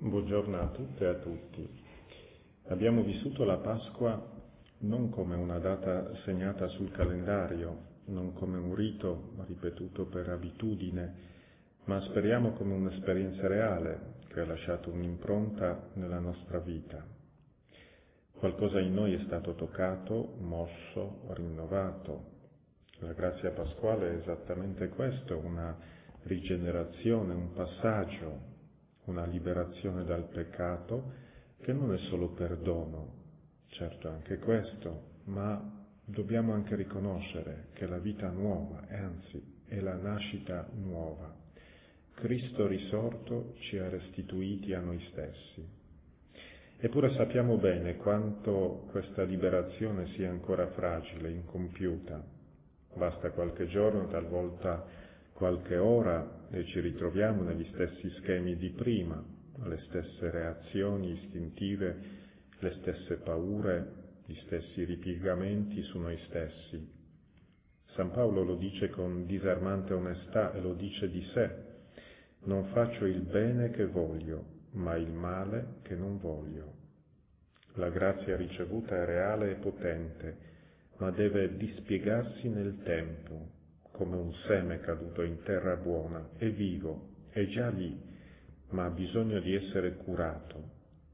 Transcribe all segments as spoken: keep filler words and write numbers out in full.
Buongiorno a tutte e a tutti. Abbiamo vissuto la Pasqua non come una data segnata sul calendario, non come un rito ripetuto per abitudine, ma speriamo come un'esperienza reale che ha lasciato un'impronta nella nostra vita. Qualcosa in noi è stato toccato, mosso, rinnovato. La grazia pasquale è esattamente questo, una rigenerazione, un passaggio, una liberazione dal peccato che non è solo perdono, certo anche questo, ma dobbiamo anche riconoscere che la vita nuova, e anzi è la nascita nuova. Cristo risorto ci ha restituiti a noi stessi. Eppure sappiamo bene quanto questa liberazione sia ancora fragile, incompiuta. Basta qualche giorno, talvolta qualche ora e ci ritroviamo negli stessi schemi di prima, le stesse reazioni istintive, le stesse paure, gli stessi ripiegamenti su noi stessi. San Paolo lo dice con disarmante onestà e lo dice di sé: non faccio il bene che voglio, ma il male che non voglio. La grazia ricevuta è reale e potente, ma deve dispiegarsi nel tempo, come un seme caduto in terra buona, è vivo, è già lì, ma ha bisogno di essere curato,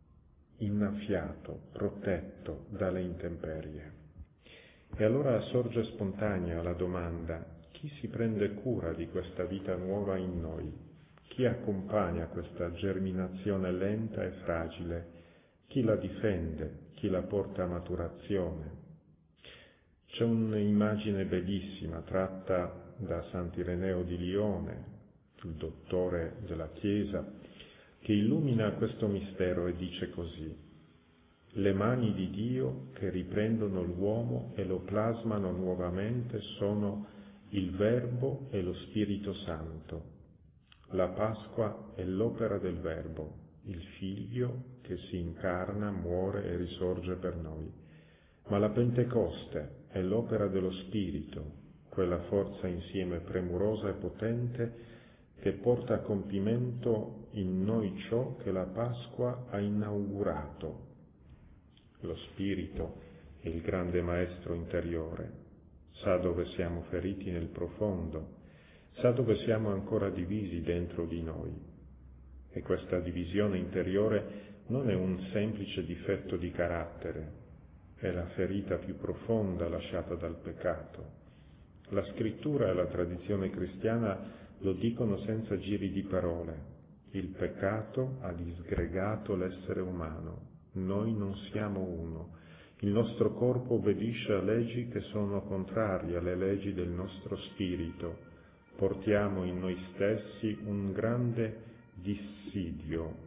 innaffiato, protetto dalle intemperie. E allora sorge spontanea la domanda: chi si prende cura di questa vita nuova in noi? Chi accompagna questa germinazione lenta e fragile? Chi la difende? Chi la porta a maturazione? C'è un'immagine bellissima tratta da Sant'Ireneo di Lione, il dottore della Chiesa, che illumina questo mistero e dice così: le mani di Dio che riprendono l'uomo e lo plasmano nuovamente sono il Verbo e lo Spirito Santo. La Pasqua è l'opera del Verbo, il Figlio che si incarna, muore e risorge per noi. Ma la Pentecoste è l'opera dello Spirito, quella forza insieme premurosa e potente che porta a compimento in noi ciò che la Pasqua ha inaugurato. Lo Spirito è il grande maestro interiore, sa dove siamo feriti nel profondo, sa dove siamo ancora divisi dentro di noi. E questa divisione interiore non è un semplice difetto di carattere, è la ferita più profonda lasciata dal peccato. La scrittura e la tradizione cristiana lo dicono senza giri di parole. Il peccato ha disgregato l'essere umano. Noi non siamo uno. Il nostro corpo obbedisce a leggi che sono contrarie alle leggi del nostro spirito. Portiamo in noi stessi un grande dissidio.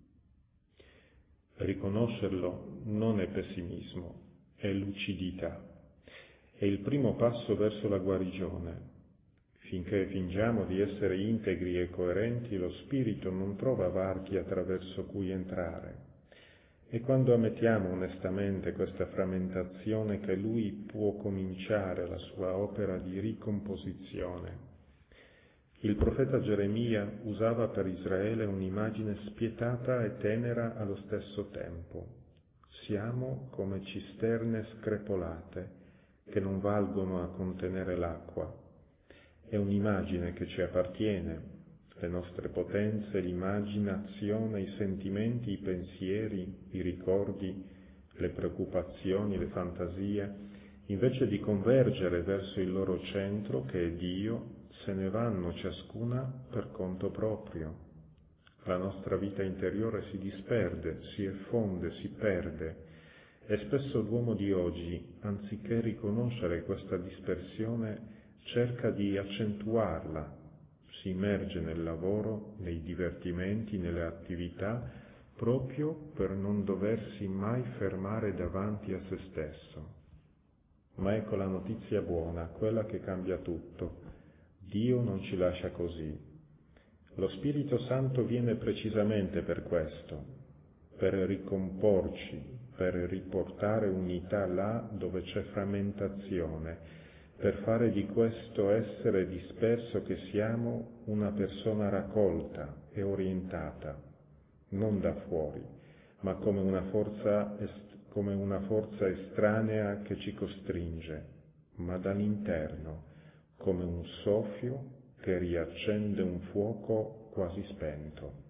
Riconoscerlo non è pessimismo, è lucidità. È il primo passo verso la guarigione. Finché fingiamo di essere integri e coerenti, lo spirito non trova varchi attraverso cui entrare. E quando ammettiamo onestamente questa frammentazione che lui può cominciare la sua opera di ricomposizione. Il profeta Geremia usava per Israele un'immagine spietata e tenera allo stesso tempo. Siamo come cisterne screpolate che non valgono a contenere l'acqua. È un'immagine che ci appartiene, le nostre potenze, l'immaginazione, i sentimenti, i pensieri, i ricordi, le preoccupazioni, le fantasie, invece di convergere verso il loro centro, che è Dio, se ne vanno ciascuna per conto proprio. La nostra vita interiore si disperde, si effonde, si perde, e spesso l'uomo di oggi, anziché riconoscere questa dispersione, cerca di accentuarla, si immerge nel lavoro, nei divertimenti, nelle attività, proprio per non doversi mai fermare davanti a se stesso. Ma ecco la notizia buona, quella che cambia tutto. Dio non ci lascia così. Lo Spirito Santo viene precisamente per questo, per ricomporci, per riportare unità là dove c'è frammentazione, per fare di questo essere disperso che siamo una persona raccolta e orientata. non da fuori, ma come una forza, est- come una forza estranea che ci costringe, ma dall'interno, come un soffio che riaccende un fuoco quasi spento.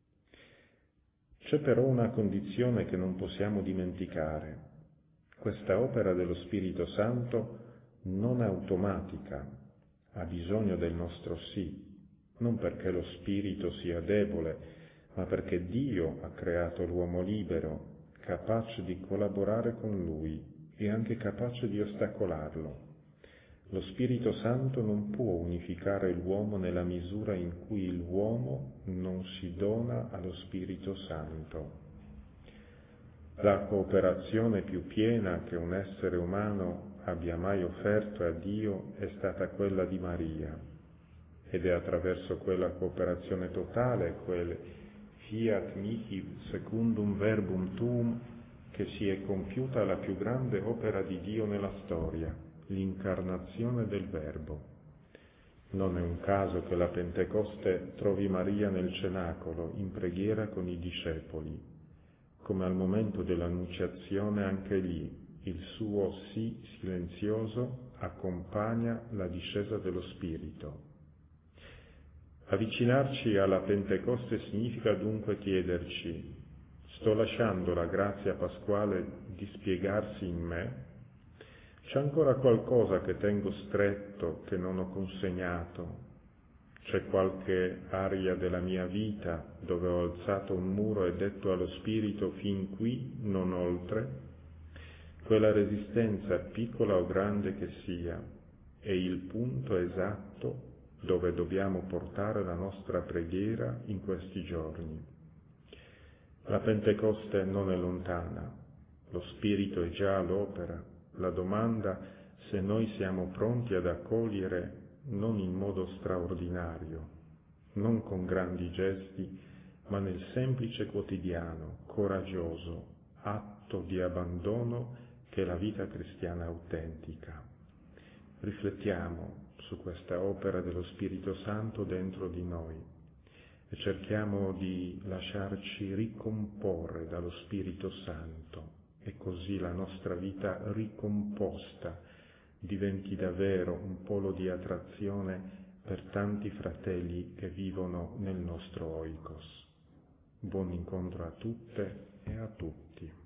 C'è però una condizione che non possiamo dimenticare. Questa opera dello Spirito Santo non è automatica, ha bisogno del nostro sì, non perché lo Spirito sia debole, ma perché Dio ha creato l'uomo libero, capace di collaborare con Lui e anche capace di ostacolarlo. Lo Spirito Santo non può unificare l'uomo nella misura in cui l'uomo non si dona allo Spirito Santo. La cooperazione più piena che un essere umano abbia mai offerto a Dio è stata quella di Maria, ed è attraverso quella cooperazione totale, quel fiat mihi secundum verbum tuum, che si è compiuta la più grande opera di Dio nella storia, l'incarnazione del Verbo. Non è un caso che la Pentecoste trovi Maria nel cenacolo, in preghiera con i discepoli. Come al momento dell'Annunciazione, anche lì il suo sì silenzioso accompagna la discesa dello Spirito. Avvicinarci alla Pentecoste significa dunque chiederci: sto lasciando la grazia pasquale dispiegarsi in me? C'è ancora qualcosa che tengo stretto, che non ho consegnato? C'è qualche area della mia vita dove ho alzato un muro e detto allo Spirito fin qui, non oltre? Quella resistenza, piccola o grande che sia, è il punto esatto dove dobbiamo portare la nostra preghiera in questi giorni. La Pentecoste non è lontana, lo Spirito è già all'opera. La domanda se noi siamo pronti ad accogliere non in modo straordinario, non con grandi gesti, ma nel semplice quotidiano, coraggioso, atto di abbandono che è la vita cristiana autentica. Riflettiamo su questa opera dello Spirito Santo dentro di noi e cerchiamo di lasciarci ricomporre dallo Spirito Santo, e così la nostra vita ricomposta diventi davvero un polo di attrazione per tanti fratelli che vivono nel nostro oikos. Buon incontro a tutte e a tutti.